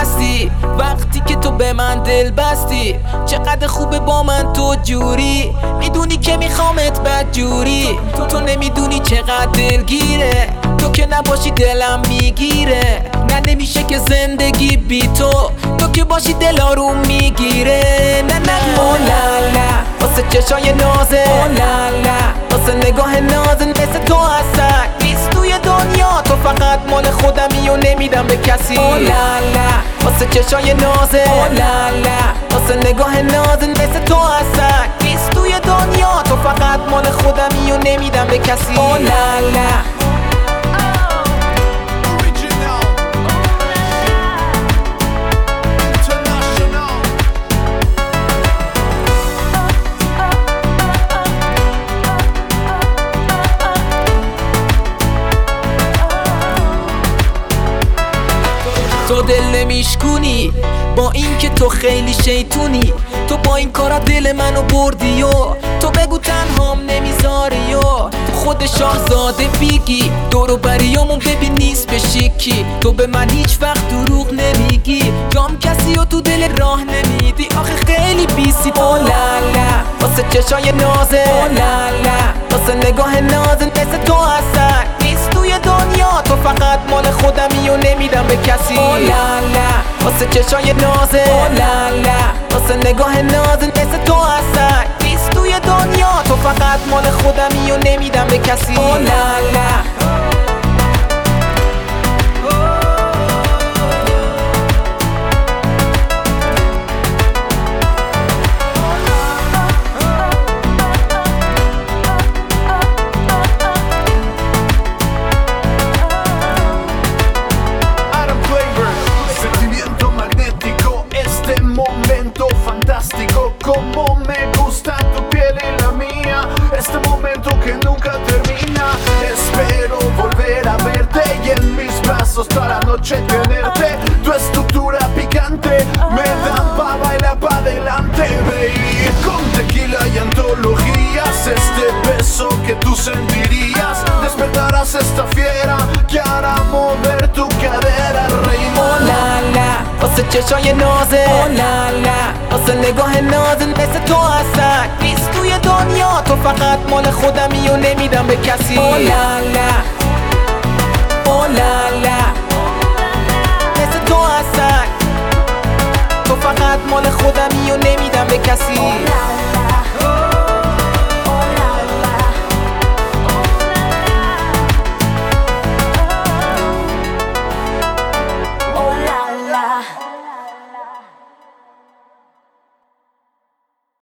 هستی وقتی که تو به من دل بستی. چقدر خوبه با من تو جوری، میدونی که میخوامت بد جوری. تو نمیدونی چقدر دلگیره، تو که نباشی دلم میگیره. نه نمیشه که زندگی بی تو که باشی دل آروم میگیره. نه اولالا واسه چشای نازه، اولالا واسه نگاه نازن مثل تو هستن نیست توی دنیا. تو فقط مال خودمی و نمیدم به کسی. اولالا واسه چشای نازه، اولالا واسه نگاه نازن مثل تو هستن نیست توی دنیا. تو فقط مال خودمی و نمیدم به کسی. اولالا تو دل نمیشکونی با این که تو خیلی شیطونی. تو با این کارا دل منو بردی و تو بگو تنهام نمیذاری و تو خود شاهزاده بیگی. دورو بریامون ببین نیست به شیکی. تو به من هیچ وقت دروغ نمیگی، جام کسی و تو دل راه نمیدی. آخه خیلی بیسی. اولالا واسه چشای نازه، اولالا واسه نگاه نازن مثل تو هستن نیست توی دنیا. تو فقط مال خودمی و نمیدم به کسی. اولالا واسه چشای نازه، اولالا واسه نگاه نازن مثل تو هستن نیست توی دنیا. تو فقط مال خودمی و نمیدم به کسی. اولالا como me gusta tu piel y la mía, este momento que nunca termina. Espero volver a verte y en mis brazos toda la noche tenerte. Tu estructura picante me da pa' bailar pa' adelante, baby. Con tequila y antologías, este beso que tú sentirías. Despertarás esta fiera que hará mover tu cadera, reina. اولالا واسه چشای نازه، اولالا واسه نگاه نازن مثل تو هستن نیست توی دنیا. تو فقط مال خودمی و نمیدم به کسی. اولالا اولالا